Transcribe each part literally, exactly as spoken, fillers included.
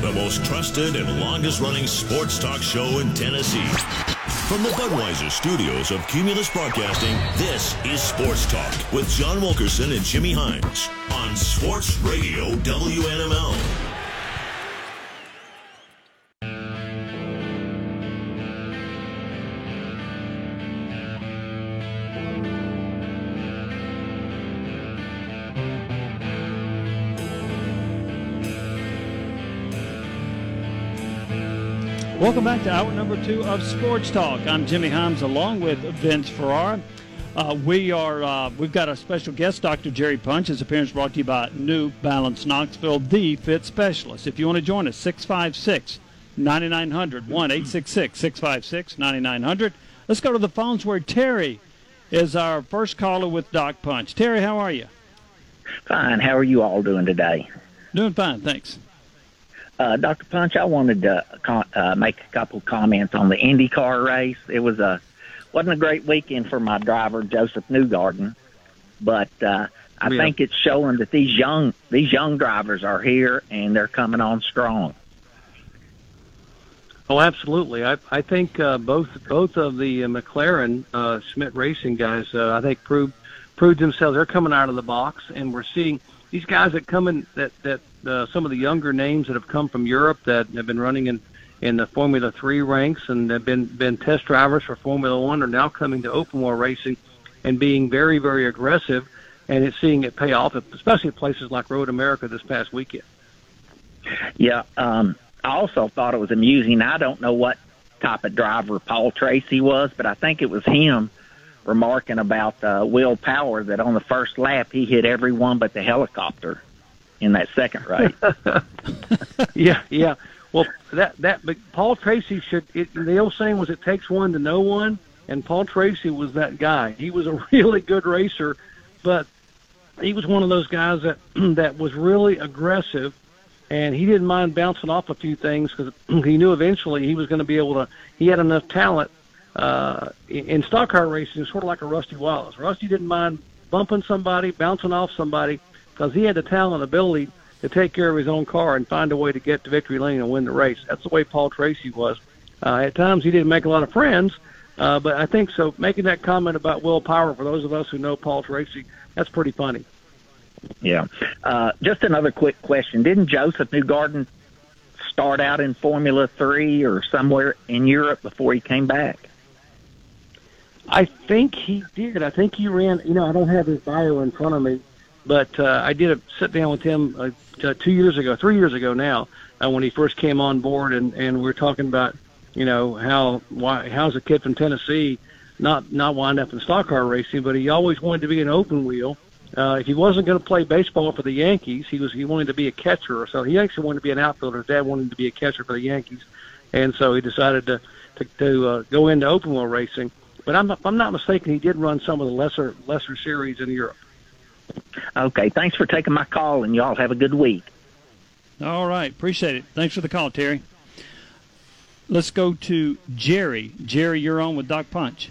the most trusted and longest-running sports talk show in Tennessee. From the Budweiser studios of Cumulus Broadcasting, this is Sports Talk with John Wilkerson and Jimmy Hines on Sports Radio W N M L. Welcome back to hour number two of Sports Talk. I'm Jimmy Himes along with Vince Ferrara. Uh, we are, uh, we've got a special guest, Doctor Jerry Punch. His appearance brought to you by New Balance Knoxville, the fit specialist. If you want to join us, six five six, nine nine zero zero, one eight six six, six five six, nine nine zero zero. Let's go to the phones where Terry is our first caller with Doc Punch. Terry, how are you? Fine. How are you all doing today? Doing fine, thanks. Uh, Doctor Punch, I wanted to uh, make a couple comments on the IndyCar race. It was a wasn't a great weekend for my driver, Joseph Newgarden, but uh, I yeah. think it's showing that these young these young drivers are here and they're coming on strong. Oh, absolutely. I I think uh, both both of the uh, McLaren uh, Schmidt Racing guys, uh, I think proved proved themselves. They're coming out of the box, and we're seeing these guys that come in that that. Uh, some of the younger names that have come from Europe that have been running in, in the Formula Three ranks and have been been test drivers for Formula One are now coming to open wheel racing and being very, very aggressive, and it's seeing it pay off, especially at places like Road America this past weekend. Yeah, um, I also thought it was amusing. I don't know what type of driver Paul Tracy was, but I think it was him remarking about uh, Will Power that on the first lap he hit everyone but the helicopter in that second race. yeah, yeah. Well, that that but Paul Tracy should. It, the old saying was, "It takes one to know one," and Paul Tracy was that guy. He was a really good racer, but he was one of those guys that that was really aggressive, and he didn't mind bouncing off a few things because he knew eventually he was going to be able to. He had enough talent uh, in, in stock car racing, sort of like a Rusty Wallace. Rusty didn't mind bumping somebody, bouncing off somebody, because he had the talent and ability to take care of his own car and find a way to get to victory lane and win the race. That's the way Paul Tracy was. Uh, at times he didn't make a lot of friends, uh, but I think so. Making that comment about Will Power, for those of us who know Paul Tracy, that's pretty funny. Yeah. Uh, just another quick question. Didn't Joseph Newgarden start out in Formula Three or somewhere in Europe before he came back? I think he did. I think he ran, you know, I don't have his bio in front of me, but uh, I did a sit down with him uh, uh, two years ago, three years ago now, uh, when he first came on board, and, and we were talking about, you know, how why how's a kid from Tennessee not not wind up in stock car racing, but he always wanted to be an open wheel. Uh, if he wasn't going to play baseball for the Yankees, he was he wanted to be a catcher. So he actually wanted to be an outfielder. His dad wanted to be a catcher for the Yankees, and so he decided to to, to uh, go into open wheel racing. But I'm not, if I'm not mistaken, he did run some of the lesser lesser series in Europe. Okay, thanks for taking my call, and y'all have a good week. All right, appreciate it. Thanks for the call, Terry. Let's go to Jerry. Jerry, you're on with Doc Punch.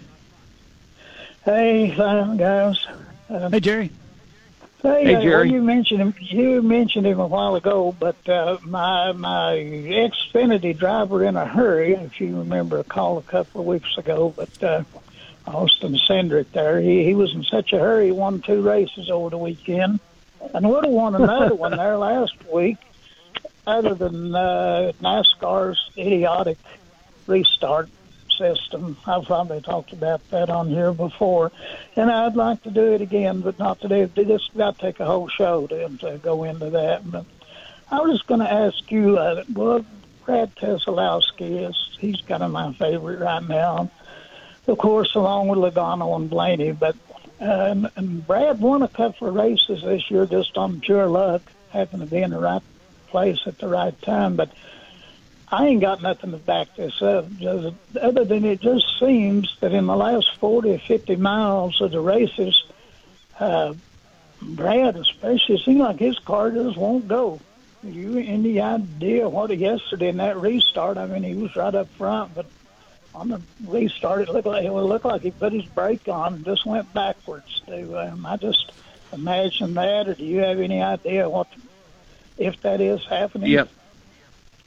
Hey, uh, guys. Uh, hey, Jerry. Hey, hey uh, Jerry. Well, you mentioned him. You mentioned him a while ago, but uh, my my Xfinity driver in a hurry. If you remember a call a couple of weeks ago, but. Uh, Austin Cindric there. He, he was in such a hurry, he won two races over the weekend. And would have won another one there last week, other than uh, NASCAR's idiotic restart system. I've probably talked about that on here before. And I'd like to do it again, but not today. This got to take a whole show to, to go into that. But I was just going to ask you, uh, well, Brad Keselowski, is he's kind of my favorite right now. Of course, along with Logano and Blaney, but uh, and Brad won a couple of races this year just on pure luck, happened to be in the right place at the right time. But I ain't got nothing to back this up, just, other than it just seems that in the last forty or fifty miles of the races, uh, Brad especially, it seems like his car just won't go. You any idea what yesterday in that restart? I mean, he was right up front, but on the restart, it looked like it looked like he put his brake on and just went backwards. Do um, I just imagine that, or do you have any idea what if that is happening? Yep.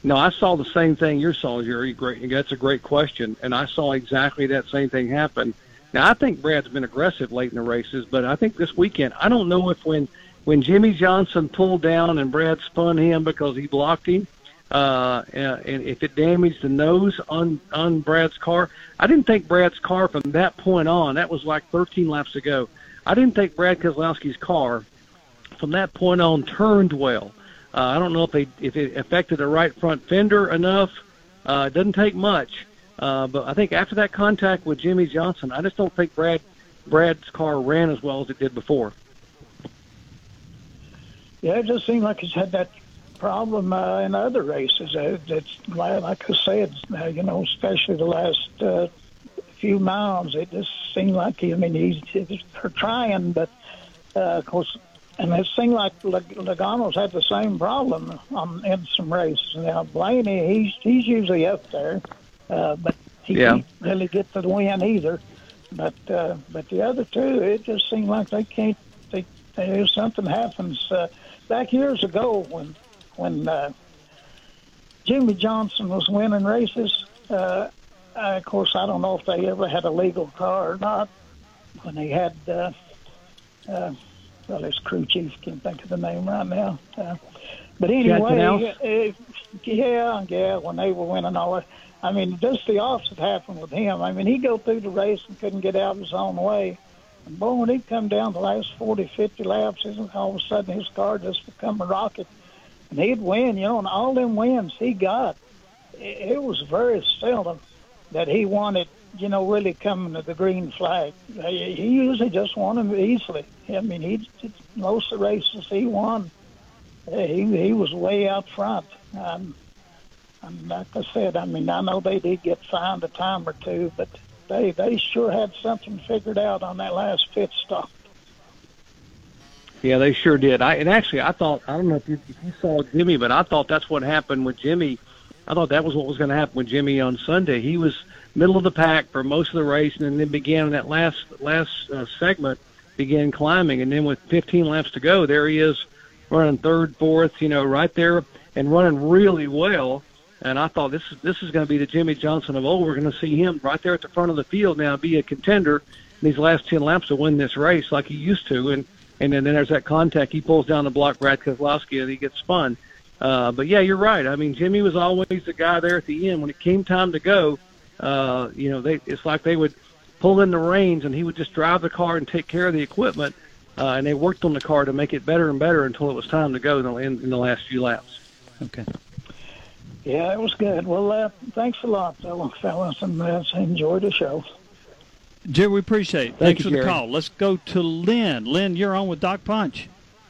No, I saw the same thing you saw, Jerry. Great, that's a great question, and I saw exactly that same thing happen. Now, I think Brad's been aggressive late in the races, but I think this weekend, I don't know if when when Jimmie Johnson pulled down and Brad spun him because he blocked him, uh, and if it damaged the nose on, on Brad's car. I didn't think Brad's car from that point on, that was like thirteen laps ago, I didn't think Brad Keselowski's car from that point on turned well. Uh, I don't know if, they, if it affected the right front fender enough. Uh, it doesn't take much. Uh, but I think after that contact with Jimmie Johnson, I just don't think Brad Brad's car ran as well as it did before. Yeah, it just seemed like he's had that problem uh, in other races. Uh, it's like I said, uh, you know, especially the last uh, few miles, it just seemed like he. I mean, he's, he's trying, but uh, of course. And it seemed like Logano's had the same problem um, in some races. Now, Blaney, he's he's usually up there, uh, but he yeah. can't really get to the win either. But uh, but the other two, it just seemed like they can't. They, they something happens. Uh, back years ago, when when uh, Jimmie Johnson was winning races, uh, I, of course, I don't know if they ever had a legal car or not. When they had. Uh, uh, Well, his crew chief, can't think of the name right now. Uh, but anyway, uh, yeah, yeah, when they were winning all that. I mean, just the opposite happened with him. I mean, he'd go through the race and couldn't get out of his own way. And boy, when he'd come down the last forty, fifty laps, all of a sudden his car just become a rocket. And he'd win, you know, and all them wins he got, it, it was very seldom that he wanted, you know, really coming to the green flag. He usually just won them easily. I mean, he most of the races he won, he he was way out front. Um, and like I said, I mean, I know they did get fined a time or two, but they they sure had something figured out on that last pit stop. Yeah, they sure did. I and actually, I thought I don't know if you, if you saw Jimmie, but I thought that's what happened with Jimmie. I thought that was what was going to happen with Jimmie on Sunday. He was middle of the pack for most of the race, and then began that last last uh, segment, began climbing, and then with fifteen laps to go, there he is running third, fourth, you know, right there, and running really well. And I thought this is this is going to be the Jimmie Johnson of old. We're going to see him right there at the front of the field now, be a contender in these last ten laps to win this race like he used to. And and then, then there's that contact. He pulls down the block, Brad Keselowski, and he gets spun. Uh, but yeah, you're right. I mean, Jimmie was always the guy there at the end when it came time to go. Uh, you know, they, it's like they would pull in the reins and he would just drive the car and take care of the equipment. Uh, and they worked on the car to make it better and better until it was time to go in, in the last few laps. Okay. Yeah, it was good. Well, uh, thanks a lot, fellas, and uh, enjoy the show. Jerry, we appreciate it. Thank Thanks you, for the Jerry. call. Let's go to Lynn. Lynn, you're on with Doc Punch.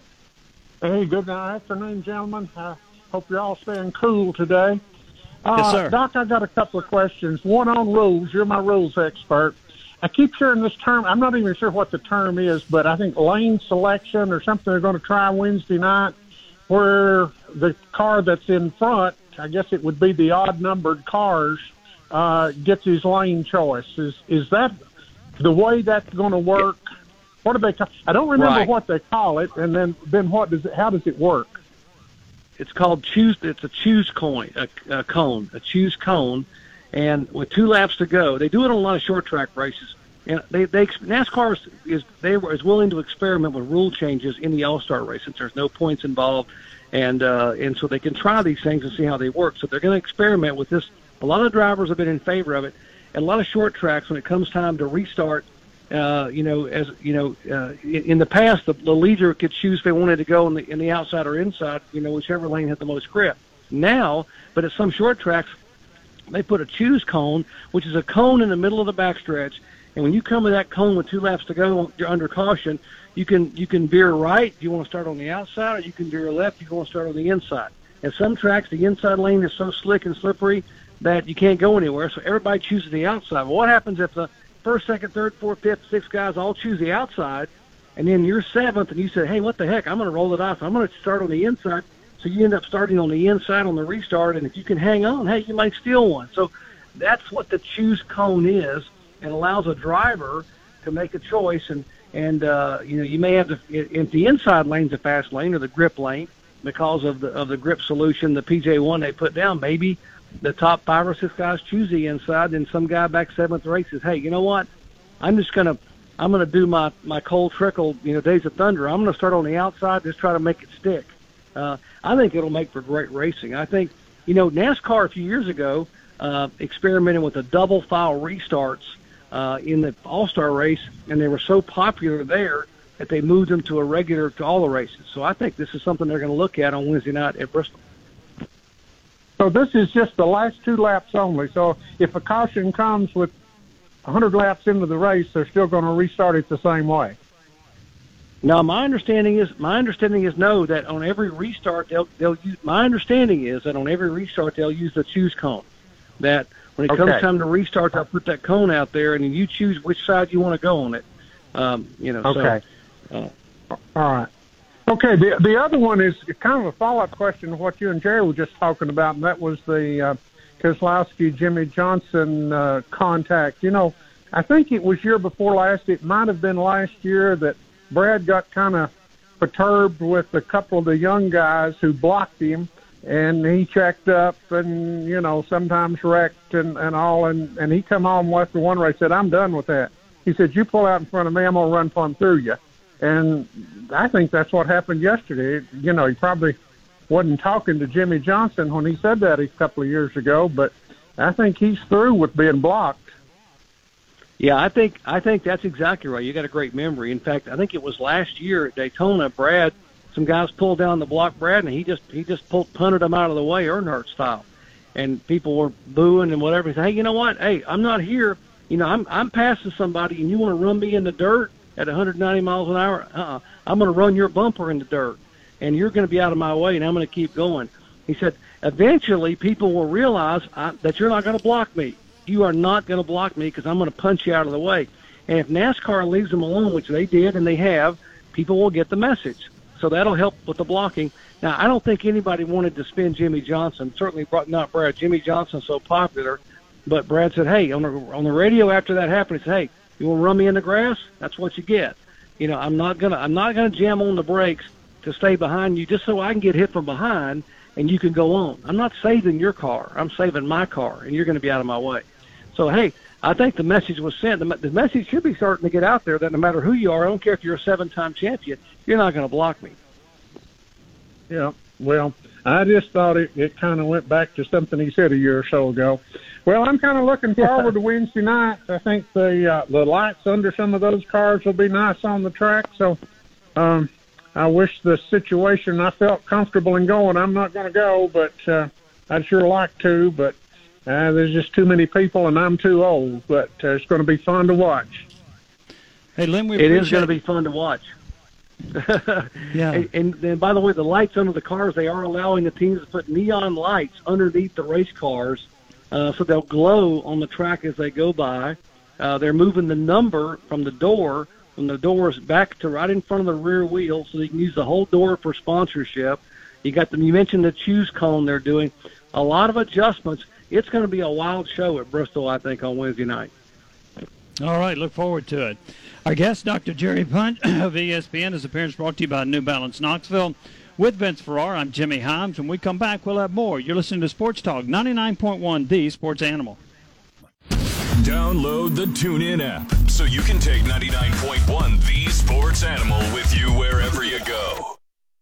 Hey, good afternoon, gentlemen. I hope you're all staying cool today. Uh, Yes, sir. Doc, I got a couple of questions. One on rules. You're my rules expert. I keep hearing this term. I'm not even sure what the term is, but I think lane selection or something they're going to try Wednesday night, where the car that's in front, I guess it would be the odd-numbered cars, uh, gets his lane choice. Is is that the way that's going to work? What do they call? I don't remember Right. what they call it. And then then what does it? How does it work? It's called choose. It's a choose coin, a, a cone, a choose cone, and with two laps to go, they do it on a lot of short track races. And they, they NASCAR is, is they were is willing to experiment with rule changes in the All Star race since there's no points involved, and uh, and so they can try these things and see how they work. So they're going to experiment with this. A lot of drivers have been in favor of it, and a lot of short tracks when it comes time to restart. Uh, you know, as you know, uh, in, in the past, the, the leader could choose if they wanted to go in the in the outside or inside. You know, whichever lane had the most grip. Now, but at some short tracks, they put a choose cone, which is a cone in the middle of the backstretch. And when you come to that cone with two laps to go, you're under caution. You can you can veer right. You want to start on the outside, or you can veer left. You want to start on the inside. At some tracks, the inside lane is so slick and slippery that you can't go anywhere. So everybody chooses the outside. Well, what happens if the first, second, third, fourth, fifth, sixth guys all choose the outside, and then you're seventh, and you say, hey, what the heck, I'm going to roll it off. I'm going to start on the inside. So you end up starting on the inside on the restart, and if you can hang on, hey, you might steal one. So that's what the choose cone is, and allows a driver to make a choice. And, and uh, you know, you may have, to, if the inside lane's a fast lane or the grip lane, because of the of the grip solution, the P J one they put down. Maybe the top five or six guys choose the inside, and some guy back seventh or eighth says, "Hey, you know what? I'm just gonna I'm gonna do my my cold trickle, you know, Days of Thunder. I'm gonna start on the outside, just try to make it stick." Uh, I think it'll make for great racing. I think, you know, NASCAR a few years ago uh, experimented with the double file restarts uh, in the All-Star race, and they were so popular there that they moved them to a regular to all the races. So I think this is something they're going to look at on Wednesday night at Bristol. So this is just the last two laps only. So if a caution comes with one hundred laps into the race, they're still going to restart it the same way. Now, my understanding is my understanding is no, that on every restart they'll they'll use. My understanding is that on every restart they'll use the choose cone. That when it Okay. comes time to restart, they'll put that cone out there, and then you choose which side you want to go on it. Um, you know. Okay. So, uh, All right. Okay, the the other one is kind of a follow-up question to what you and Jerry were just talking about, and that was the uh, Keselowski, Jimmy Johnson uh, contact. You know, I think it was year before last. It might have been last year that Brad got kind of perturbed with a couple of the young guys who blocked him, and he checked up and, you know, sometimes wrecked and, and all, and, and he come home after one race, said, "I'm done with that." He said, "You pull out in front of me, I'm going to run plumb through you." And I think that's what happened yesterday. You know, he probably wasn't talking to Jimmy Johnson when he said that a couple of years ago, but I think he's through with being blocked. Yeah, I think I think that's exactly right. You got a great memory. In fact, I think it was last year at Daytona, Brad, some guys pulled down the block Brad, and he just he just pulled, punted them out of the way, Earnhardt style. And people were booing and whatever. He said, "Hey, you know what? Hey, I'm not here. You know, I'm I'm passing somebody, and you want to run me in the dirt at one hundred ninety miles an hour? Uh-uh. I'm going to run your bumper in the dirt, and you're going to be out of my way, and I'm going to keep going." He said, "Eventually, people will realize I, that you're not going to block me. You are not going to block me because I'm going to punch you out of the way." And if NASCAR leaves them alone, which they did and they have, people will get the message. So that'll help with the blocking. Now, I don't think anybody wanted to spin Jimmy Johnson. Certainly not Brad. Jimmy Johnson's so popular. But Brad said, "Hey, on the on the radio after that happened, he said, 'Hey, you want to run me in the grass? That's what you get. You know, I'm not gonna I'm not gonna jam on the brakes to stay behind you just so I can get hit from behind and you can go on. I'm not saving your car. I'm saving my car, and you're going to be out of my way." So, hey, I think the message was sent. The, the message should be starting to get out there that no matter who you are, I don't care if you're a seven-time champion, you're not going to block me. Yeah, well, I just thought it, it kind of went back to something he said a year or so ago. Well, I'm kind of looking forward to Wednesday night. I think the uh, the lights under some of those cars will be nice on the track. So um, I wish the situation, I felt comfortable in going. I'm not going to go, but uh, I'd sure like to. But uh, there's just too many people, and I'm too old. But uh, it's going to be fun to watch. Hey, Lynn, we It appreciate is going to be fun to watch. Yeah. And, and, and by the way, the lights under the cars, they are allowing the teams to put neon lights underneath the race cars, uh, so they'll glow on the track as they go by. Uh, they're moving the number from the door, from the doors back to right in front of the rear wheel, so they can use the whole door for sponsorship. You got them. You mentioned the choose cone they're doing. A lot of adjustments. It's going to be a wild show at Bristol, I think, on Wednesday night. All right, look forward to it. Our guest, Doctor Jerry Punch of E S P N, his appearance brought to you by New Balance Knoxville. With Vince Ferrara, I'm Jimmy Himes. When we come back, we'll have more. You're listening to Sports Talk, ninety-nine point one, the Sports Animal. Download the TuneIn app so you can take ninety-nine point one, the Sports Animal, with you wherever you go.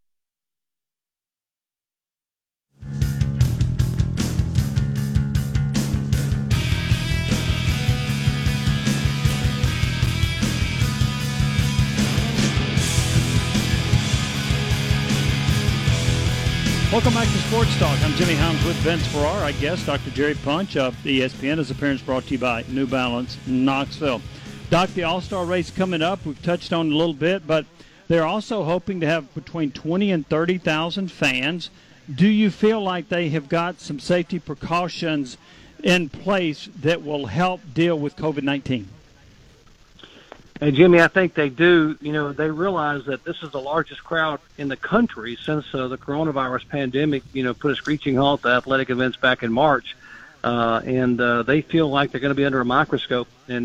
Welcome back to Sports Talk. I'm Jimmy Himes with Vince Ferrara. I guess Doctor Jerry Punch of E S P N. His appearance brought to you by New Balance Knoxville. Doc, the All-Star race coming up. We've touched on it a little bit, but they're also hoping to have between twenty and thirty thousand fans. Do you feel like they have got some safety precautions in place that will help deal with COVID nineteen? Hey, Jimmy, I think they do. You know, they realize that this is the largest crowd in the country since uh, the coronavirus pandemic, you know, put a screeching halt to athletic events back in March. Uh, and uh, they feel like they're going to be under a microscope. And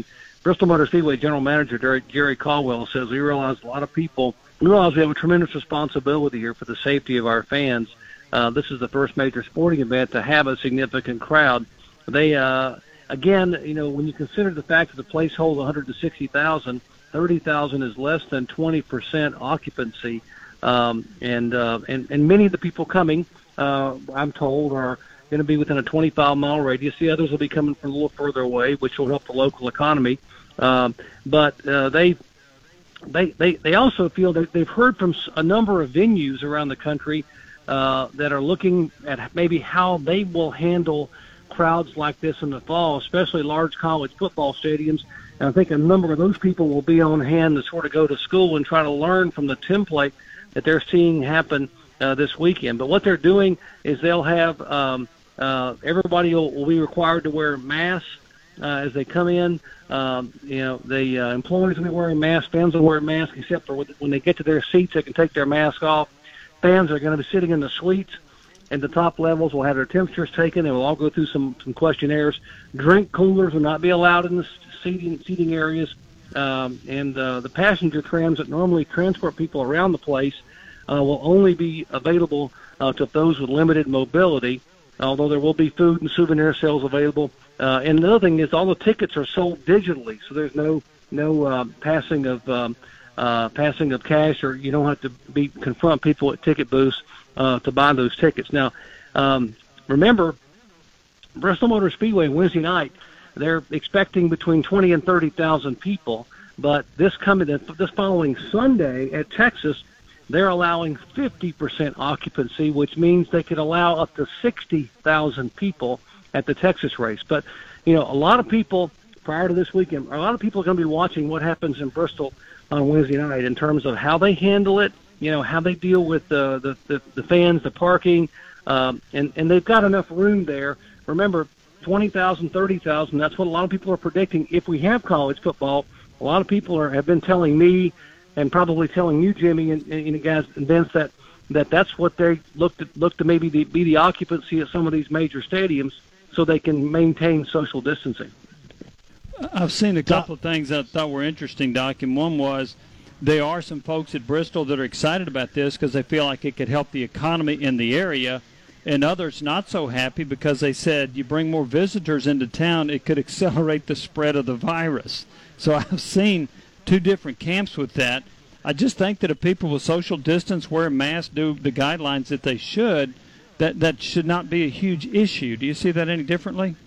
Bristol Motor Speedway General Manager Jerry, Jerry Caldwell says we realize a lot of people, we realize we have a tremendous responsibility here for the safety of our fans. Uh, this is the first major sporting event to have a significant crowd. They, uh, again, you know, when you consider the fact that the place holds one hundred sixty thousand, thirty thousand is less than twenty percent occupancy. Um, and, uh, and, and many of the people coming, uh, I'm told, are going to be within a twenty-five mile radius. The others will be coming from a little further away, which will help the local economy. Um, but uh, they, they, they, they also feel that they've heard from a number of venues around the country uh, that are looking at maybe how they will handle crowds like this in the fall, especially large college football stadiums. And I think a number of those people will be on hand to sort of go to school and try to learn from the template that they're seeing happen uh, this weekend. But what they're doing is they'll have um, uh, everybody will, will be required to wear masks uh, as they come in. Um, you know, the uh, employees will be wearing masks, fans will wear masks, except for when they get to their seats, they can take their mask off. Fans are going to be sitting in the suites, and the top levels will have their temperatures taken. They will all go through some, some questionnaires. Drink coolers will not be allowed in the seating, seating areas. Um, and uh, the passenger trams that normally transport people around the place uh, will only be available uh, to those with limited mobility, although there will be food and souvenir sales available. Uh, and the other thing is all the tickets are sold digitally, so there's no no uh, passing of um, uh, passing of cash, or you don't have to be confront people at ticket booths uh, to buy those tickets. Now, um, remember, Bristol Motor Speedway Wednesday night, they're expecting between twenty and thirty thousand people, but this coming this following Sunday at Texas, they're allowing fifty percent occupancy, which means they could allow up to sixty thousand people at the Texas race. But, you know, a lot of people prior to this weekend, a lot of people are going to be watching what happens in Bristol on Wednesday night in terms of how they handle it, you know, how they deal with the, the, the, the fans, the parking, um, and, and they've got enough room there. Remember, twenty thousand, thirty thousand, that's what a lot of people are predicting. If we have college football, a lot of people are, have been telling me and probably telling you, Jimmy, and, and, and guys, and Vince, that, that that's what they look to, look to maybe the, be the occupancy at some of these major stadiums so they can maintain social distancing. I've seen a couple of things I thought were interesting, Doc, and one was there are some folks at Bristol that are excited about this because they feel like it could help the economy in the area, and others not so happy because they said you bring more visitors into town, it could accelerate the spread of the virus. So I've seen two different camps with that. I just think that if people with social distance wear masks, do the guidelines that they should, that that should not be a huge issue. Do you see that any differently?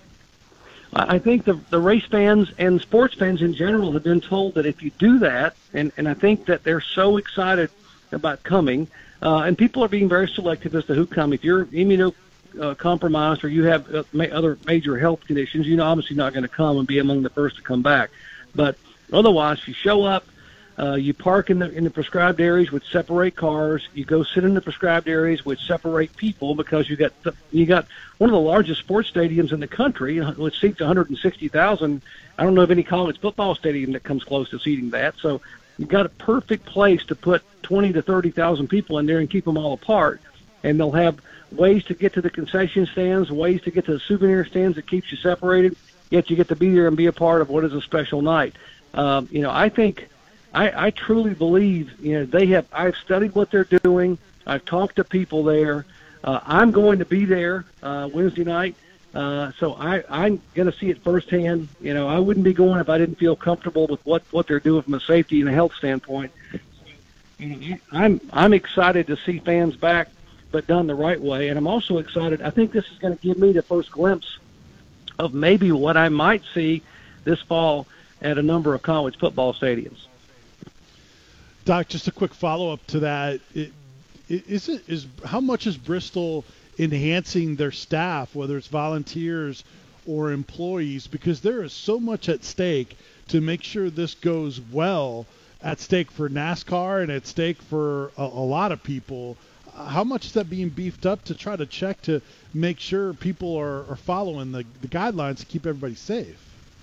I think the the race fans and sports fans in general have been told that if you do that, and, and I think that they're so excited about coming, uh, and people are being very selective as to who come. If you're immunocompromised or you have uh, ma- other major health conditions, you're obviously not going to come and be among the first to come back. But otherwise, you show up, uh, you park in the in the prescribed areas which separate cars. You go sit in the prescribed areas which separate people because you got you got one of the largest sports stadiums in the country, which seats one hundred sixty thousand. I don't know of any college football stadium that comes close to seating that. So you've got a perfect place to put twenty to thirty thousand people in there and keep them all apart. And they'll have ways to get to the concession stands, ways to get to the souvenir stands that keeps you separated. Yet you get to be there and be a part of what is a special night. Um, you know, I think. I, I truly believe, you know, they have, I've studied what they're doing. I've talked to people there. Uh, I'm going to be there uh, Wednesday night. Uh, so I, I'm going to see it firsthand. You know, I wouldn't be going if I didn't feel comfortable with what, what they're doing from a safety and a health standpoint. I'm, I'm excited to see fans back, but done the right way. And I'm also excited. I think this is going to give me the first glimpse of maybe what I might see this fall at a number of college football stadiums. Doc, just a quick follow-up to that. It, is it is how much is Bristol enhancing their staff, whether it's volunteers or employees, because there is so much at stake to make sure this goes well, at stake for NASCAR and at stake for a, a lot of people. How much is that being beefed up to try to check to make sure people are, are following the, the guidelines to keep everybody safe?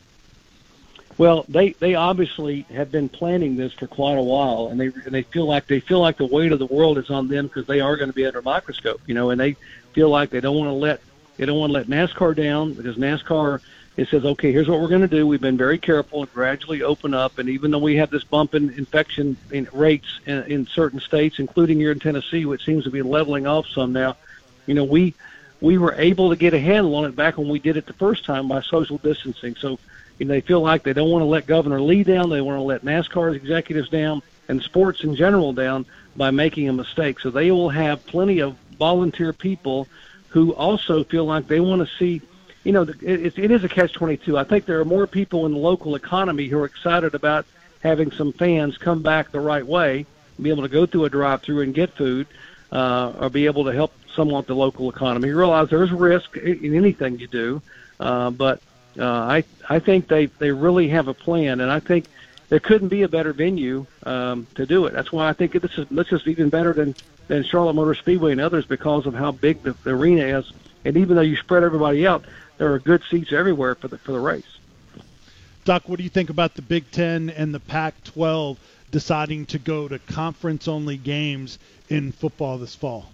Well, they, they obviously have been planning this for quite a while, and they and they feel like they feel like the weight of the world is on them because they are going to be under a microscope, you know, and they feel like they don't want to let they don't want to let NASCAR down because NASCAR it says, okay, here's what we're going to do. We've been very careful and gradually open up. And even though we have this bump in infection in rates in, in certain states, including here in Tennessee, which seems to be leveling off some now, you know, we we were able to get a handle on it back when we did it the first time by social distancing. So, you know, they feel like they don't want to let Governor Lee down. They want to let NASCAR's executives down and sports in general down by making a mistake. So they will have plenty of volunteer people who also feel like they want to see, you know, it, it is a catch twenty-two. I think there are more people in the local economy who are excited about having some fans come back the right way, be able to go through a drive-through and get food, uh, or be able to help somewhat the local economy. You realize there's risk in anything you do, uh, but uh, I I think they, they really have a plan, and I think there couldn't be a better venue um, to do it. That's why I think this is this is even better than, than Charlotte Motor Speedway and others because of how big the, the arena is. And even though you spread everybody out, there are good seats everywhere for the for the race. Doc, what do you think about the Big Ten and the Pac twelve deciding to go to conference-only games in football this fall?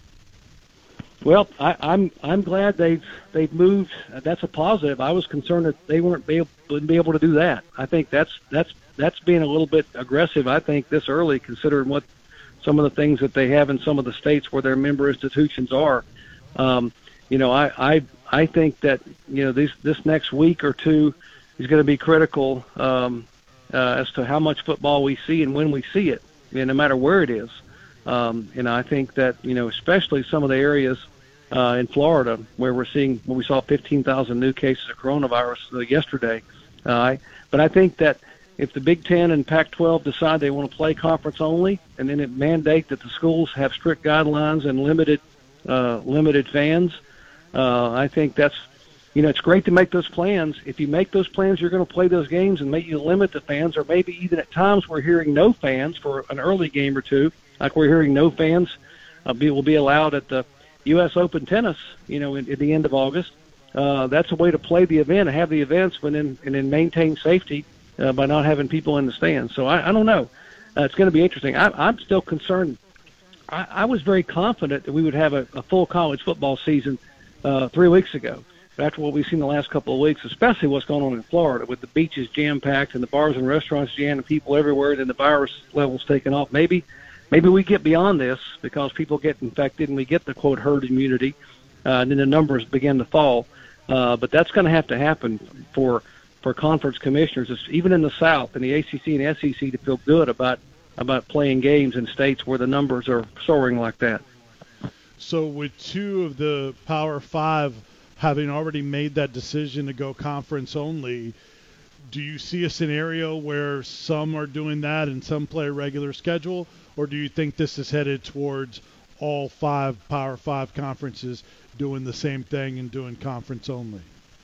Well, I, I'm I'm glad they've they've moved. That's a positive. I was concerned that they weren't be able, wouldn't be able to do that. I think that's that's that's being a little bit aggressive. I think this early, considering what some of the things that they have in some of the states where their member institutions are. Um, you know, I, I I think that you know this this next week or two is going to be critical um, uh, as to how much football we see and when we see it, and no matter where it is. Um, and I think that you know, especially some of the areas uh, in Florida where we're seeing, where we saw fifteen thousand new cases of coronavirus uh, yesterday. Uh, but I think that if the Big Ten and Pac twelve decide they want to play conference only, and then it mandate that the schools have strict guidelines and limited uh, limited fans, uh, I think that's, you know, it's great to make those plans. If you make those plans, you're going to play those games and maybe you limit the fans, or maybe even at times we're hearing no fans for an early game or two, like we're hearing no fans uh, be, will be allowed at the U S Open tennis, you know, in, at the end of August. Uh, that's a way to play the event and have the events, but then and then maintain safety uh, by not having people in the stands. So I, I don't know. Uh, it's going to be interesting. I, I'm still concerned. I, I was very confident that we would have a, a full college football season uh, three weeks ago. But after what we've seen the last couple of weeks, especially what's going on in Florida with the beaches jam-packed and the bars and restaurants jammed and people everywhere, and the virus levels taking off, maybe maybe we get beyond this because people get infected and we get the, quote, herd immunity, uh, and then the numbers begin to fall. Uh, but that's going to have to happen for for conference commissioners, even in the South, in the A C C and S E C, to feel good about about playing games in states where the numbers are soaring like that. So with two of the Power Five having already made that decision to go conference only, do you see a scenario where some are doing that and some play a regular schedule, or do you think this is headed towards all five Power Five conferences doing the same thing and doing conference only?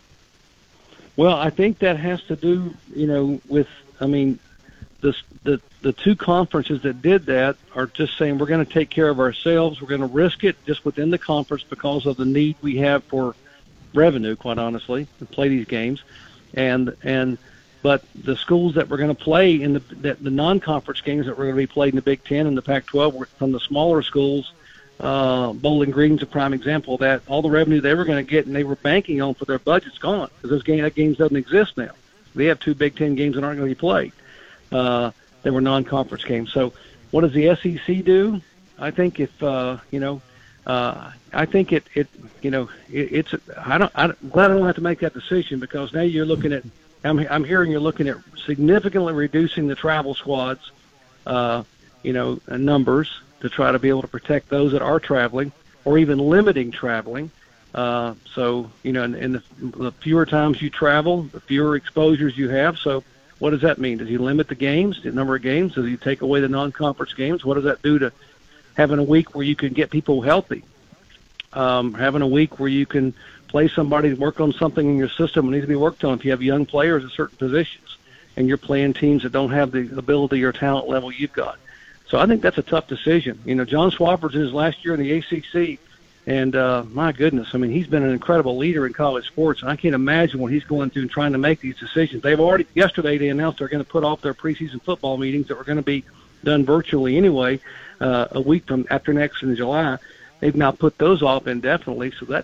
Well, I think that has to do, you know, with, I mean, the the the two conferences that did that are just saying we're going to take care of ourselves. We're going to risk it just within the conference because of the need we have for revenue, quite honestly, to play these games. And and but the schools that were going to play in the the, the non-conference games that were going to be played in the Big Ten and the Pac twelve were from the smaller schools. Uh, Bowling Green's a prime example of that. All the revenue they were going to get and they were banking on for their budget's gone because those game, that games doesn't exist now. They have two Big Ten games that aren't going to be played. Uh, they were non-conference games. So what does the S E C do? I think if, uh, you know, uh, I think it, it you know, it, it's, I don't, I'm glad I don't have to make that decision because now you're looking at, I'm, I'm hearing you're looking at significantly reducing the travel squads, uh, you know, numbers to try to be able to protect those that are traveling, or even limiting traveling. Uh, so, you know, and, and the, the fewer times you travel, the fewer exposures you have. So what does that mean? Does he limit the games, the number of games? Does he take away the non-conference games? What does that do to having a week where you can get people healthy? Um, having a week where you can play somebody, work on something in your system that needs to be worked on if you have young players at certain positions and you're playing teams that don't have the ability or talent level you've got. So I think that's a tough decision. You know, John Swafford's in his last year in the A C C, and uh, my goodness, I mean, he's been an incredible leader in college sports, and I can't imagine what he's going through and trying to make these decisions. They've already, yesterday they announced they're going to put off their preseason football meetings that were going to be done virtually anyway, uh, a week from after next in July. They've now put those off indefinitely, so that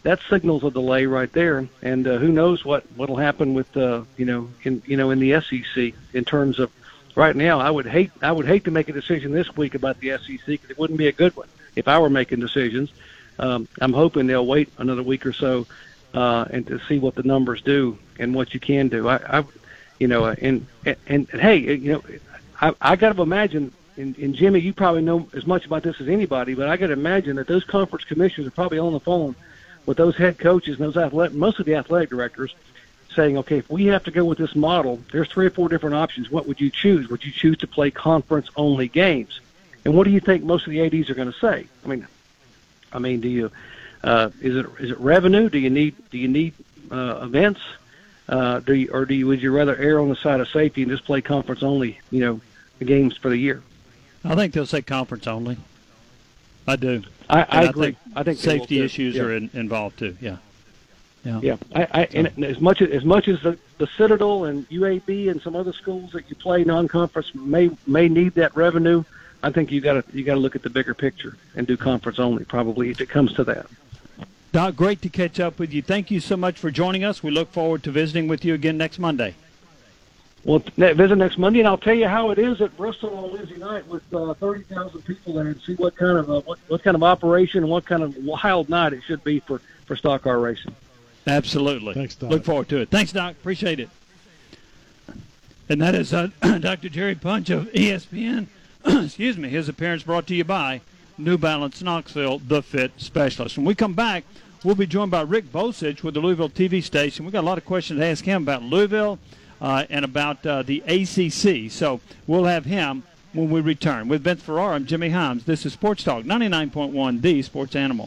that signals a delay right there. And uh, who knows what what'll happen with uh, you know in you know in the S E C in terms of right now. I would hate I would hate to make a decision this week about the S E C because it wouldn't be a good one if I were making decisions. Um, I'm hoping they'll wait another week or so uh, and to see what the numbers do and what you can do. I, I you know, and, and and hey, you know, I I got to imagine. And, and Jimmy, you probably know as much about this as anybody, but I got to imagine that those conference commissioners are probably on the phone with those head coaches and those athletic, most of the athletic directors, saying, okay, if we have to go with this model, there's three or four different options. What would you choose? Would you choose to play conference-only games? And what do you think most of the A Ds are going to say? I mean, I mean, do you uh, is it is it revenue? Do you need do you need uh, events? Uh, do you, or do you would you rather err on the side of safety and just play conference-only? You know, the games for the year. I think they'll say conference only. I do. I, I agree. I think, I think safety issues yeah. are in, involved too. Yeah. Yeah. Yeah. I, I, and as much as, as much as the, the Citadel and U A B and some other schools that you play non-conference may may need that revenue, I think you got to you got to look at the bigger picture and do conference only. Probably if it comes to that. Doc, great to catch up with you. Thank you so much for joining us. We look forward to visiting with you again next Monday. Well, visit next Monday, and I'll tell you how it is at Bristol on Wednesday night with uh, thirty thousand people there, and see what kind of uh, what, what kind of operation and what kind of wild night it should be for, for stock car racing. Absolutely. Thanks, Doc. Look forward to it. Thanks, Doc. Appreciate it. And that is uh, Doctor Jerry Punch of E S P N. Excuse me. His appearance brought to you by New Balance Knoxville, the fit specialist. When we come back, we'll be joined by Rick Bosich with the Louisville T V station. We've got a lot of questions to ask him about Louisville. Uh, and about uh, the A C C. So we'll have him when we return. With Vince Ferrara, I'm Jimmy Himes. This is Sports Talk, ninety-nine point one, the Sports Animal.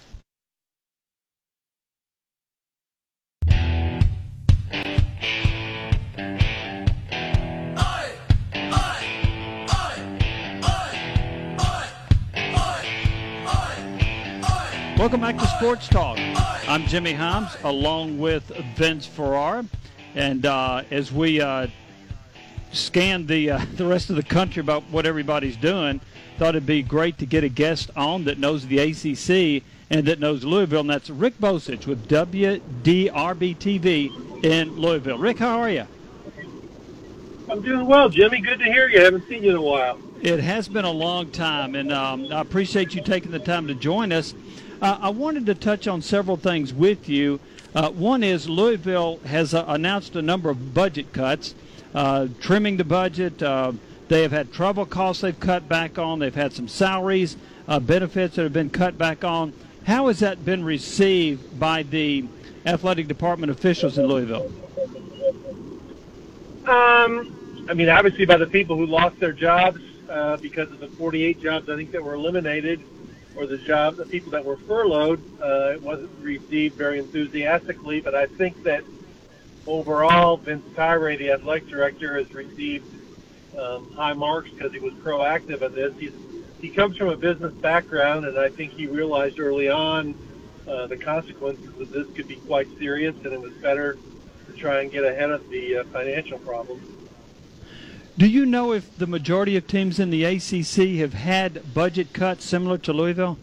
Welcome back to Sports Talk. I'm Jimmy Himes along with Vince Ferrara. And uh, as we uh, scan the uh, the rest of the country about what everybody's doing, thought it'd be great to get a guest on that knows the A C C and that knows Louisville, and that's Rick Bosich with W D R B T V in Louisville. Rick, how are you? I'm doing well, Jimmy. Good to hear you. I haven't seen you in a while. It has been a long time, and um, I appreciate you taking the time to join us. Uh, I wanted to touch on several things with you. Uh, one is Louisville has uh, announced a number of budget cuts, uh, trimming the budget. Uh, they have had travel costs they've cut back on. They've had some salaries, uh, benefits that have been cut back on. How has that been received by the athletic department officials in Louisville? Um, I mean, obviously by the people who lost their jobs uh, because of the forty-eight jobs I think that were eliminated, or the job, the people that were furloughed, uh, it wasn't received very enthusiastically. But I think that overall, Vince Tyre, the athletic director, has received um, high marks because he was proactive in this. He's, he comes from a business background, and I think he realized early on uh, the consequences of this could be quite serious, and it was better to try and get ahead of the uh, financial problems. Do you know if the majority of teams in the A C C have had budget cuts similar to Louisville?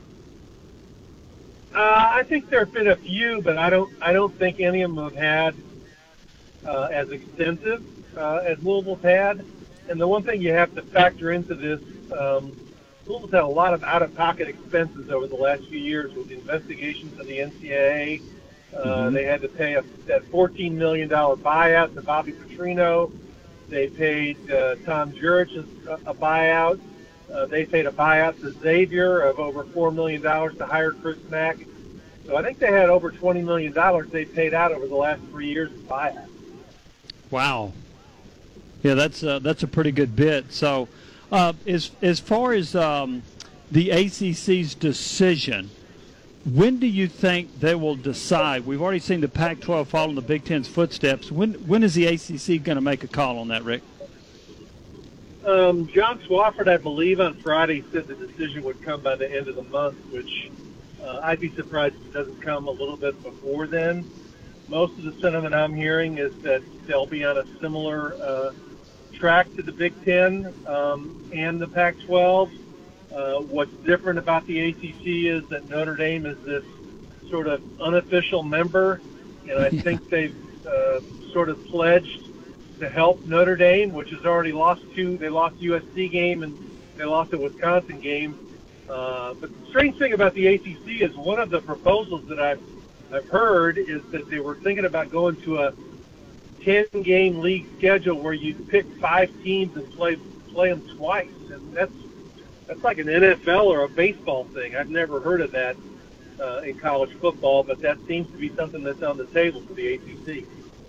Uh, I think there have been a few, but I don't. I don't think any of them have had uh, as extensive uh, as Louisville's had. And the one thing you have to factor into this, um, Louisville's had a lot of out-of-pocket expenses over the last few years with the investigations of the N C double A. Uh, mm-hmm. They had to pay a, that fourteen million dollars buyout to Bobby Petrino. They paid uh, Tom Jurich a, a buyout. Uh, they paid a buyout to Xavier of over four million dollars to hire Chris Mack. So I think they had over twenty million dollars they paid out over the last three years of buyout. Wow. Yeah, that's uh, that's a pretty good bit. So uh, as, as far as um, the A C C's decision, when do you think they will decide? We've already seen the Pac twelve follow in the Big Ten's footsteps. When when is the A C C going to make a call on that, Rick? Um, John Swofford, I believe, on Friday said the decision would come by the end of the month, which uh, I'd be surprised if it doesn't come a little bit before then. Most of the sentiment I'm hearing is that they'll be on a similar uh, track to the Big Ten um, and the Pac twelve. Uh, what's different about the A C C is that Notre Dame is this sort of unofficial member, and I Yeah. think they've uh, sort of pledged to help Notre Dame, which has already lost two. They lost the U S C game and they lost the Wisconsin game. Uh, but the strange thing about the A C C is one of the proposals that I've I've heard is that they were thinking about going to a ten-game league schedule where you pick five teams and play play them twice, and that's that's like an N F L or a baseball thing. I've never heard of that uh, in college football, but that seems to be something that's on the table for the A C C.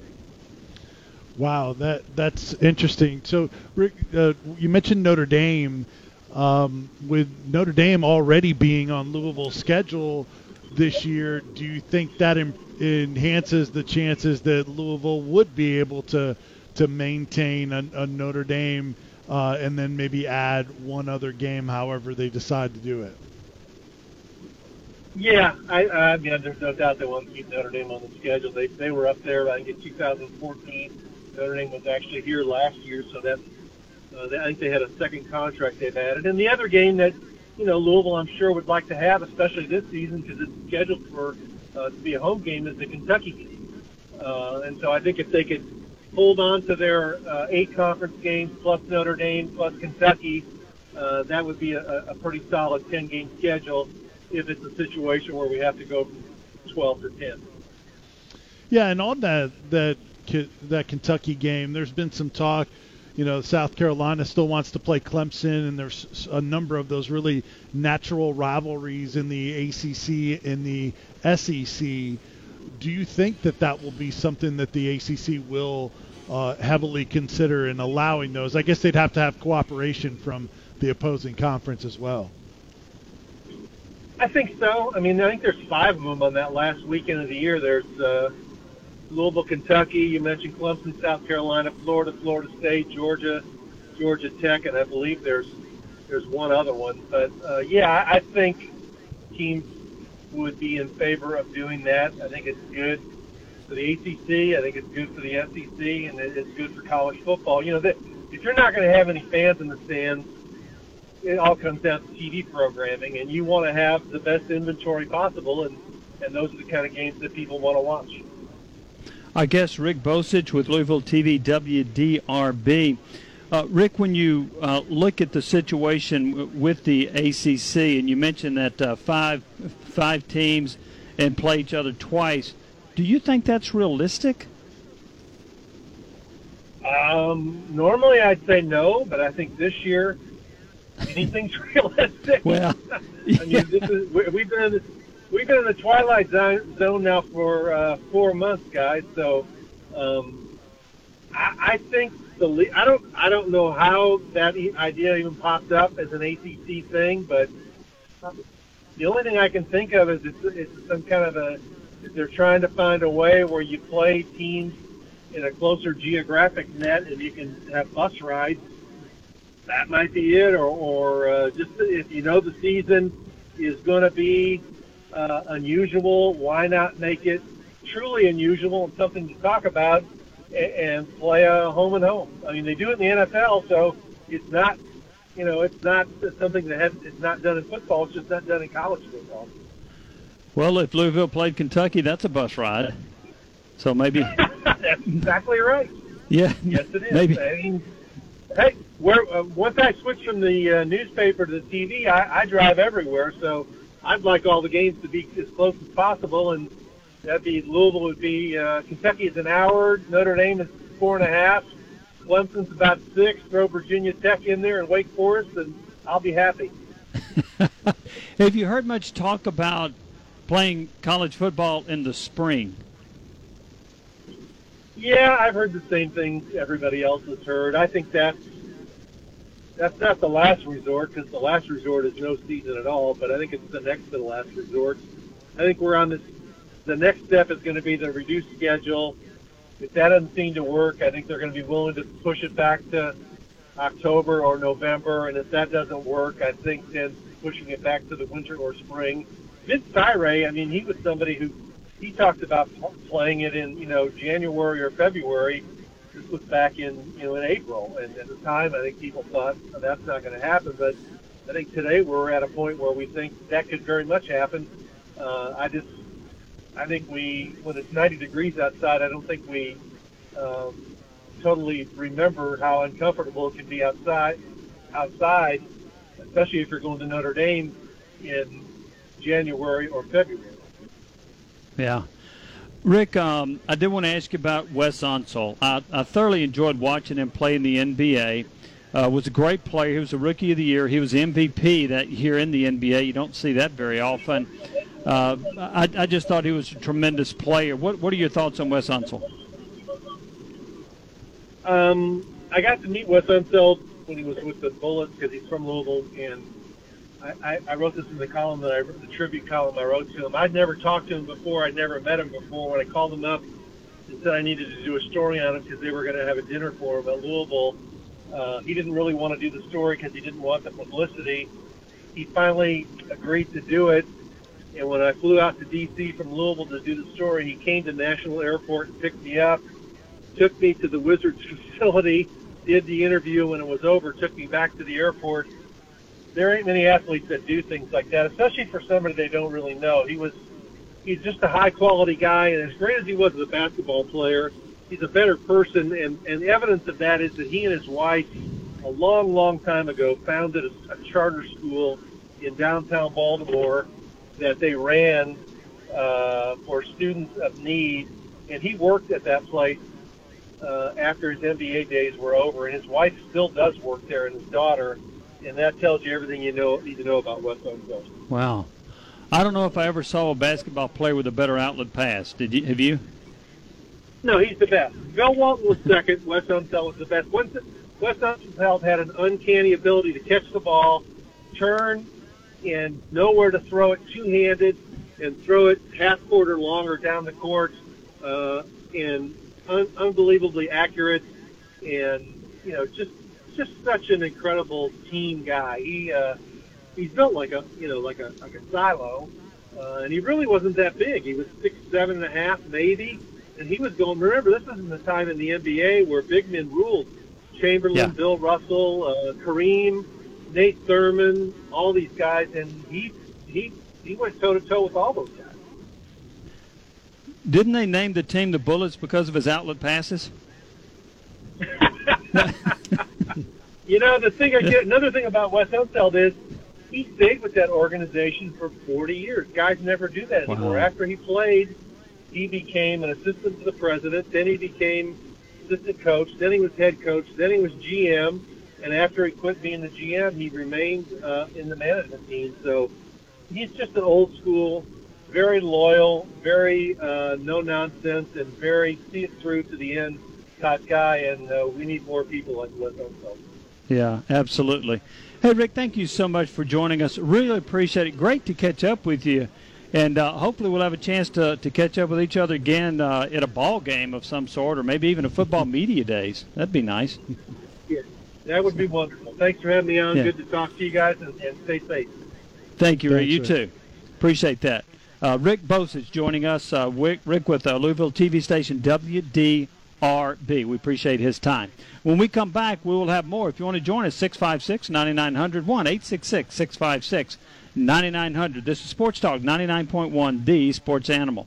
Wow, that that's interesting. So, Rick, uh, you mentioned Notre Dame. Um, with Notre Dame already being on Louisville's schedule this year, do you think that em- enhances the chances that Louisville would be able to to maintain a, a Notre Dame uh, and then maybe add one other game, however they decide to do it? Yeah, I, I mean, there's no doubt they want to keep Notre Dame on the schedule. They they were up there, I think, in two thousand fourteen. Notre Dame was actually here last year, so that uh, I think they had a second contract they've added. And the other game that, you know, Louisville, I'm sure, would like to have, especially this season, because it's scheduled for uh, to be a home game, is the Kentucky game. Uh, and so I think if they could hold on to their uh, eight conference games plus Notre Dame plus Kentucky, uh, that would be a, a pretty solid ten-game schedule if it's a situation where we have to go from twelve to ten. Yeah, and on that that that Kentucky game, there's been some talk. You know, South Carolina still wants to play Clemson, and there's a number of those really natural rivalries in the A C C and the S E C. Do you think that that will be something that the A C C will uh, heavily consider in allowing those? I guess they'd have to have cooperation from the opposing conference as well. I think so. I mean, I think there's five of them on that last weekend of the year. There's uh, Louisville, Kentucky. You mentioned Clemson, South Carolina, Florida, Florida State, Georgia, Georgia Tech, and I believe there's there's one other one. But uh, yeah, I, I think teams would be in favor of doing that. I think it's good for the A C C. I think it's good for the S E C, and it, it's good for college football. You know, that if you're not going to have any fans in the stands, it all comes down to T V programming, and you want to have the best inventory possible, and, and those are the kind of games that people want to watch. I guess Rick Bosich with Louisville T V W D R B. Uh, Rick, when you uh, look at the situation w- with the A C C, and you mentioned that uh, five five teams and play each other twice, do you think that's realistic? Um, normally I'd say no, but I think this year anything's realistic. Well, I mean, this is, we, we've been in this, we've been in the twilight zone now for uh, four months, guys. So um, I, I think the I don't I don't know how that idea even popped up as an A C C thing, but the only thing I can think of is it's, it's some kind of a they're trying to find a way where you play teams in a closer geographic net and you can have bus rides. That might be it, or, or uh, just if you know the season is going to be uh, unusual, why not make it truly unusual and something to talk about and, and play a home and home? I mean, they do it in the N F L, so it's not, you know, it's not something that has, it's not done in football. It's just not done in college football. Well, if Louisville played Kentucky, that's a bus ride. So maybe. That's exactly right. Yeah. Yes, it is. Maybe. I mean, hey, where, uh, once I switch from the uh, newspaper to the T V, I, I drive everywhere, so I'd like all the games to be as close as possible, and that'd be Louisville would be uh, Kentucky is an hour, Notre Dame is four and a half, Clemson's about six. Throw Virginia Tech in there and Wake Forest, and I'll be happy. Have you heard much talk about playing college football in the spring? Yeah, I've heard the same thing everybody else has heard. I think that's that's not the last resort, because the last resort is no season at all, but I think it's the next to the last resort. I think we're on this. The next step is going to be the reduced schedule. If that doesn't seem to work, I think they're going to be willing to push it back to October or November, and if that doesn't work, I think then pushing it back to the winter or spring. Vince Tyre, I mean, he was somebody who he talked about playing it in, you know, January or February. This was back in, you know, in April, and at the time, I think people thought oh, that's not going to happen. But I think today we're at a point where we think that could very much happen. Uh, I just, I think we, when it's ninety degrees outside, I don't think we um, totally remember how uncomfortable it can be outside, outside, especially if you're going to Notre Dame in January or February. Yeah. Rick, um, I did want to ask you about Wes Unseld. I, I thoroughly enjoyed watching him play in the N B A. Uh, was a great player. He was a Rookie of the Year. He was M V P that year in the N B A. You don't see that very often. Uh, I, I just thought he was a tremendous player. What What are your thoughts on Wes Unseld? Um, I got to meet Wes Unseld when he was with the Bullets because he's from Louisville, and I, I, I wrote this in the column that I wrote, the tribute column I wrote to him. I'd never talked to him before. I'd never met him before. When I called him up and said I needed to do a story on him because they were going to have a dinner for him at Louisville, uh, he didn't really want to do the story because he didn't want the publicity. He finally agreed to do it, and when I flew out to D C from Louisville to do the story, he came to National Airport and picked me up, took me to the Wizards facility, did the interview. When it was over, took me back to the airport. There ain't many athletes that do things like that, especially for somebody they don't really know. He was, he's just a high-quality guy, and as great as he was as a basketball player, he's a better person, and, and evidence of that is that he and his wife, a long, long time ago, founded a, a charter school in downtown Baltimore that they ran uh, for students of need, and he worked at that place uh, after his N B A days were over, and his wife still does work there, and his daughter. And that tells you everything you know need to know about Wes Unseld. Wow. I don't know if I ever saw a basketball player with a better outlet pass. Did you? Have you? No, he's the best. Bill Walton was second. Wes Unseld was the best. Wes Unseld had an uncanny ability to catch the ball, turn, and know where to throw it two-handed, and throw it half-court or longer down the court, uh, and un- unbelievably accurate, and, you know, just just such an incredible team guy. He uh, he's built like a you know like a like a silo, uh, and he really wasn't that big. He was six seven and a half maybe, and he was going. Remember, this isn't the time in the N B A where big men ruled. Chamberlain, Yeah. Bill Russell, uh, Kareem, Nate Thurman, all these guys, and he he he went toe to toe with all those guys. Didn't they name the team the Bullets because of his outlet passes? You know, the thing I get, another thing about Wes Unseld is he stayed with that organization for forty years. Guys never do that anymore. Wow. After he played, he became an assistant to the president. Then he became assistant coach. Then he was head coach. Then he was G M. And after he quit being the G M, he remained uh, in the management team. So he's just an old school, very loyal, very uh, no nonsense, and very see it through to the end type guy. And uh, we need more people like Wes Unseld. Yeah, absolutely. Hey, Rick, thank you so much for joining us. Really appreciate it. Great to catch up with you. And uh, hopefully we'll have a chance to, to catch up with each other again uh, at a ball game of some sort, or maybe even a football media days. That'd be nice. Yeah, that would be wonderful. Thanks for having me on. Yeah. Good to talk to you guys, and, and stay safe. Thank you, Rick. Thanks, You Rick. too. Appreciate that. Uh, Rick Bosich joining us. Uh, Rick, Rick with uh, Louisville T V station W D R B. We appreciate his time. When we come back, we will have more. If you want to join us, six five six, nine nine zero zero, one eight six six, six five six, nine nine zero zero. This is Sports Talk ninety-nine point one, the Sports Animal.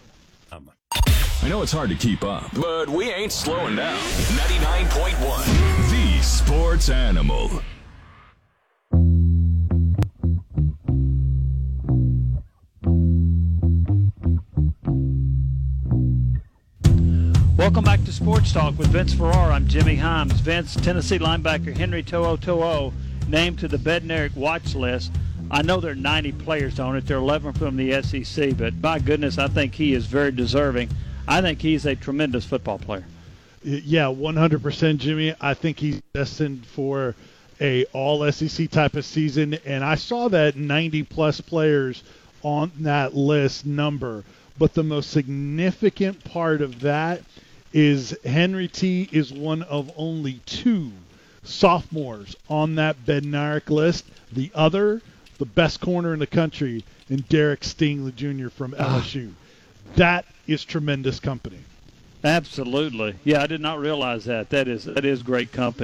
I know it's hard to keep up, but we ain't slowing down. ninety-nine point one, the Sports Animal. Welcome back to Sports Talk with Vince Ferrara. I'm Jimmy Himes. Vince, Tennessee linebacker Henry To'o To'o named to the Bednarik watch list. I know there are ninety players on it. There are eleven from the S E C, but my goodness, I think he is very deserving. I think he's a tremendous football player. Yeah, one hundred percent, Jimmy. I think he's destined for a all S E C type of season, and I saw that ninety-plus players on that list number. But the most significant part of that is Henry T is one of only two sophomores on that Bednarik list. The other, the best corner in the country, and Derek Stingley Junior from L S U. That is tremendous company. Absolutely. Yeah, I did not realize that. That is that is great company.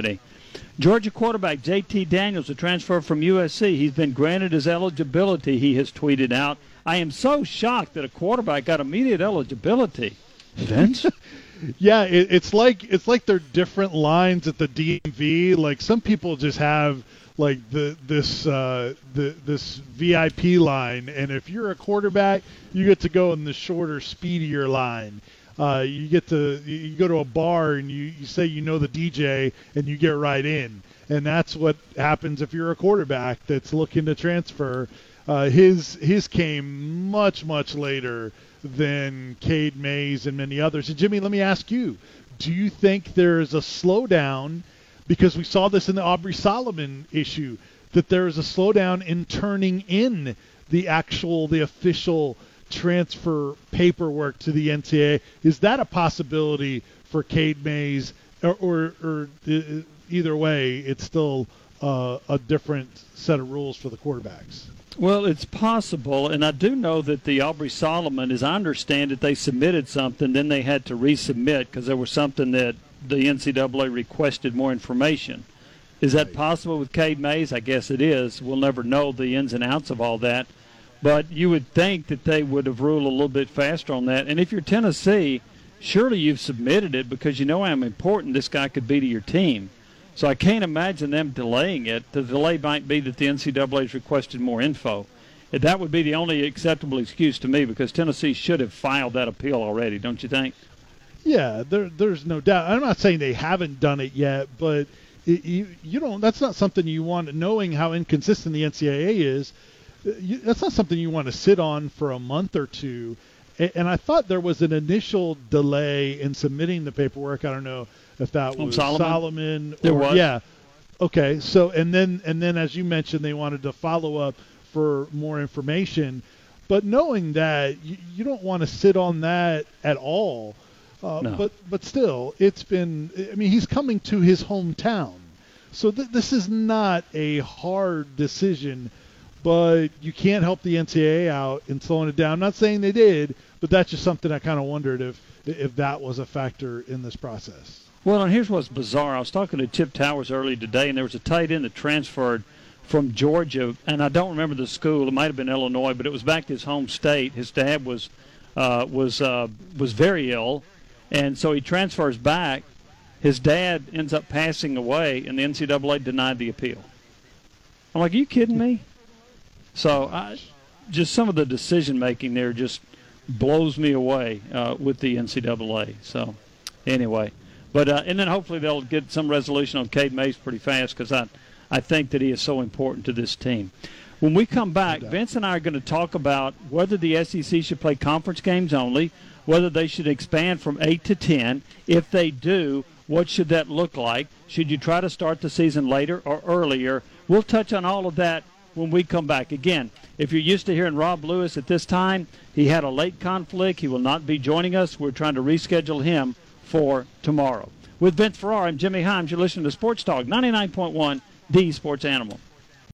Georgia quarterback J T Daniels, a transfer from U S C. He's been granted his eligibility, he has tweeted out. I am so shocked that a quarterback got immediate eligibility. Vince? Yeah, it, it's like it's like they're different lines at the D M V. Like some people just have like the this uh, the this V I P line, and if you're a quarterback, you get to go in the shorter, speedier line. Uh, you get to you go to a bar and you, you say you know the D J and you get right in, and that's what happens if you're a quarterback that's looking to transfer. Uh, his his came much much later than Cade Mays and many others. And Jimmy, let me ask you: do you think there is a slowdown, because we saw this in the Aubrey Solomon issue, that there is a slowdown in turning in the actual the official transfer paperwork to the N C double A? Is that a possibility for Cade Mays, or, or, or either way, it's still uh, a different set of rules for the quarterbacks? Well, it's possible, and I do know that the Aubrey Solomon, as I understand it, they submitted something, then they had to resubmit because there was something that the N C double A requested more information. Is that right. possible with Cade Mays? I guess it is. We'll never know the ins and outs of all that. But you would think that they would have ruled a little bit faster on that. And if you're Tennessee, surely you've submitted it because you know how important this guy could be to your team. So I can't imagine them delaying it. The delay might be that the N C double A has requested more info. That would be the only acceptable excuse to me, because Tennessee should have filed that appeal already, don't you think? Yeah, there, there's no doubt. I'm not saying they haven't done it yet, but it, you, you don't. That's not something you want. Knowing how inconsistent the N C double A is, you, that's not something you want to sit on for a month or two. And, and I thought there was an initial delay in submitting the paperwork. I don't know if that was Solomon. Solomon or, there was. Yeah. Okay. So and then and then as you mentioned, they wanted to follow up for more information. But knowing that, you, you don't want to sit on that at all. Uh, no. But but still, it's been. I mean, he's coming to his hometown, so th- this is not a hard decision. But you can't help the N C double A out in slowing it down. I'm not saying they did, but that's just something I kind of wondered if if that was a factor in this process. Well, and here's what's bizarre. I was talking to Chip Towers earlier today, and there was a tight end that transferred from Georgia, and I don't remember the school. It might have been Illinois, but it was back to his home state. His dad was uh, was uh, was very ill, and so he transfers back. His dad ends up passing away, and the N C double A denied the appeal. I'm like, are you kidding me? So I, just some of the decision-making there just blows me away uh, with the N C double A. So anyway, but uh, and then hopefully they'll get some resolution on Cade Mays pretty fast, because I, I think that he is so important to this team. When we come back, Vince and I are going to talk about whether the S E C should play conference games only, whether they should expand from eight to ten. If they do, what should that look like? Should you try to start the season later or earlier? We'll touch on all of that when we come back. Again, if you're used to hearing Rob Lewis at this time, he had a late conflict. He will not be joining us. We're trying to reschedule him for tomorrow. With Vince Ferrara, I'm Jimmy Himes. You're listening to Sports Talk ninety-nine point one, the Sports Animal.